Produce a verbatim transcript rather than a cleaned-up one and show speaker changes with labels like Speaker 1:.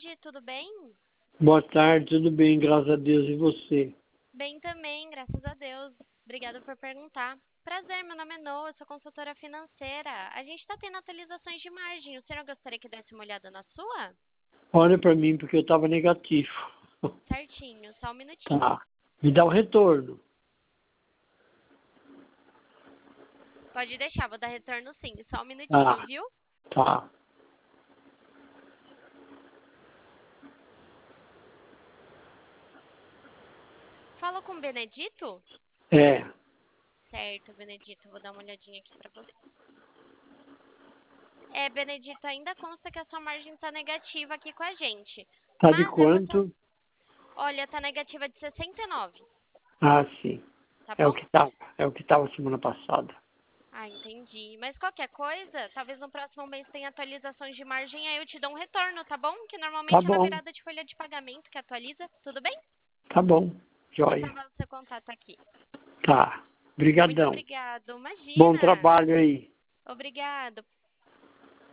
Speaker 1: tarde, tudo bem?
Speaker 2: Boa tarde, tudo bem, graças a Deus. E você?
Speaker 1: Bem também, graças a Deus. Obrigada por perguntar. Prazer, meu nome é Noa, eu sou consultora financeira. A gente está tendo atualizações de margem. O senhor gostaria que desse uma olhada na sua?
Speaker 2: Olha para mim, porque eu estava negativo.
Speaker 1: Certinho, só um minutinho.
Speaker 2: Tá. Me dá o retorno.
Speaker 1: Pode deixar, vou dar retorno sim, só um minutinho,
Speaker 2: Tá,
Speaker 1: viu?
Speaker 2: tá.
Speaker 1: Fala com o Benedito?
Speaker 2: É,
Speaker 1: Certo, Benedito, vou dar uma olhadinha aqui para você. É, Benedito, ainda consta que a sua margem está negativa aqui com a gente.
Speaker 2: tá de
Speaker 1: Mas eu vou estar...
Speaker 2: quanto?
Speaker 1: Olha, tá negativa de sessenta e nove,
Speaker 2: Ah, sim.
Speaker 1: tá
Speaker 2: É o
Speaker 1: bom?
Speaker 2: que estava, é o que estava semana passada.
Speaker 1: Ah, entendi. Mas qualquer coisa, talvez no próximo mês tenha atualizações de margem, aí eu te dou um retorno, tá bom? Que
Speaker 2: Tá
Speaker 1: normalmente é na
Speaker 2: bom,
Speaker 1: virada de folha de pagamento que atualiza, tudo bem?
Speaker 2: tá bom.
Speaker 1: Deixa eu
Speaker 2: Joia.
Speaker 1: dar o seu contato aqui.
Speaker 2: Tá.
Speaker 1: Muito
Speaker 2: Obrigadão.
Speaker 1: obrigado.
Speaker 2: Bom
Speaker 1: Imagina.
Speaker 2: trabalho aí.
Speaker 1: Obrigado.